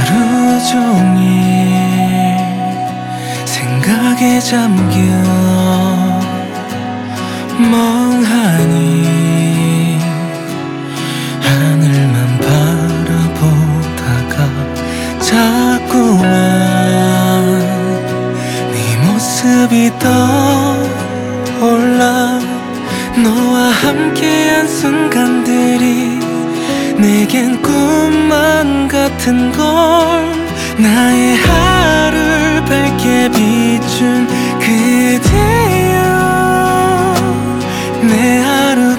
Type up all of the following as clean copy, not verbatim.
하루 종일 생각에 잠겨 멍하니 하늘만 바라보다가 자꾸만 네 모습이 떠올라. 너와 함께한 순간들이 내겐 꿈만 같은 걸. 나의 하루를 밝게 비춘 그대여, 내 하루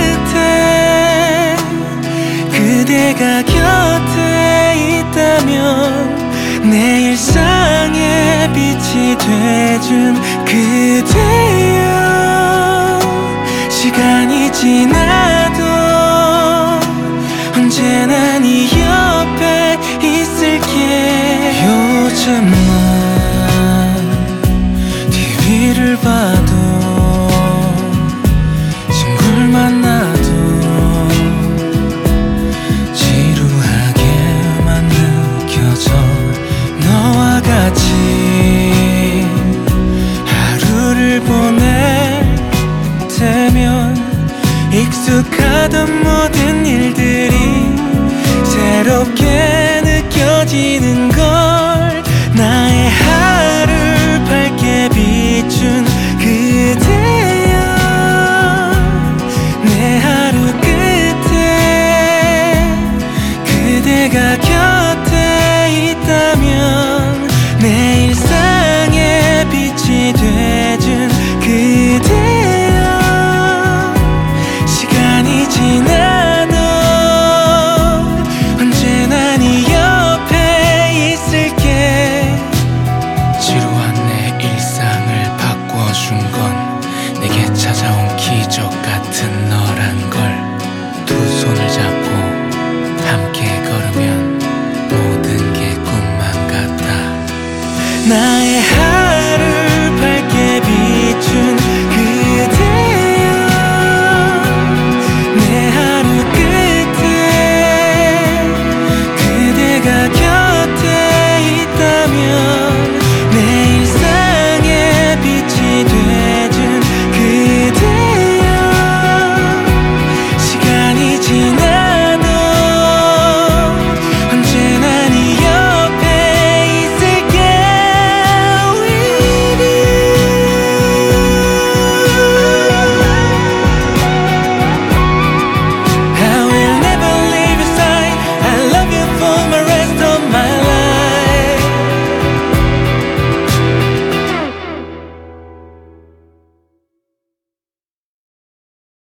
끝에 그대가 곁에 있다면 내 일상에 빛이 돼준 그대여. 시간이 지나도 언제나 네 옆에 있을게. 요즘만 TV를 봐도 친구를 만나도 지루하게만 느껴져. 너와 같이 하루를 보낼 때면 익숙하던 모든 일들이 새롭게 느껴지는 걸. 나의 하루를 밝게 비춘 그대여, 내 하루 끝에 그대가 곁에 있다면 내 일상에 빛이 돼준 그대여. 시간이 지나도 언제나 네 옆에 있을게. 지루한 내 일상을 바꿔준 건 내게 찾아온 기적 같은 너란 걸. 두 손을 잡고 함께 걸으면 모든 게 꿈만 같다.